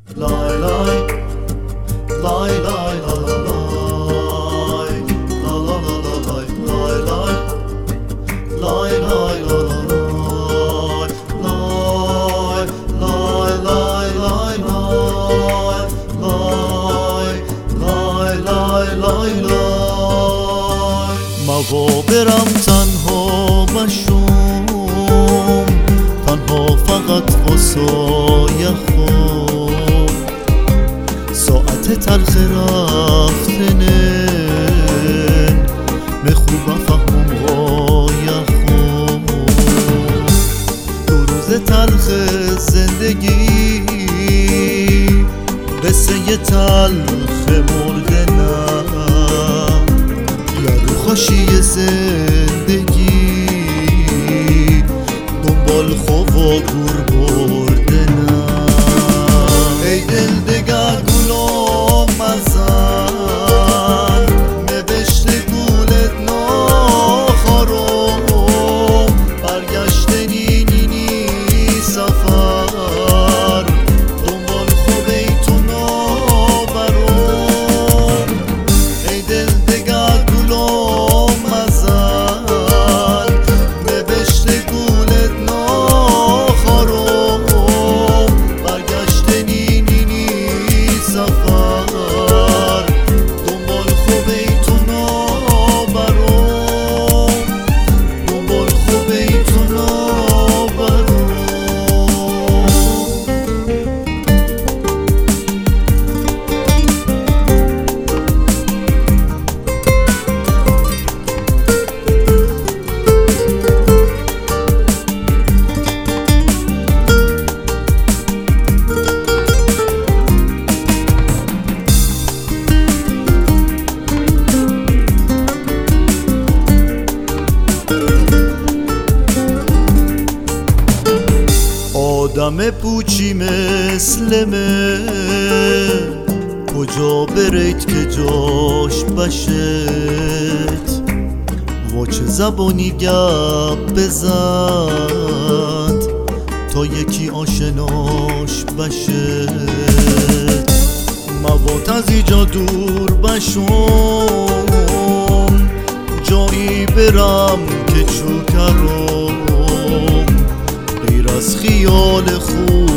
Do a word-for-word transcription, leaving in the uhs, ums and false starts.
لای لای لای لای لای لای موا برم تنها بشم، تنها فقط واسای خود، ساعت تلخ رفتنه مخوبه فهمم غای خود. دو روز تلخ زندگی قصه تلخ مردنم، خوشی زندگی دنبال خوا گور بردنم. ای دل دگر گلو مزن، نوشته گولت ناخارم، برگشتنی نینی سفر، دنبال خوبه تو نابرم. ای دل دگر آدم پوچی مثل من کجا برید که جاش بشت، و چه زبانی گپ بزد تا یکی آشناش بشت. موات از ایجا دور بشم، جایی برم که چوکرم غیر از خیال خوب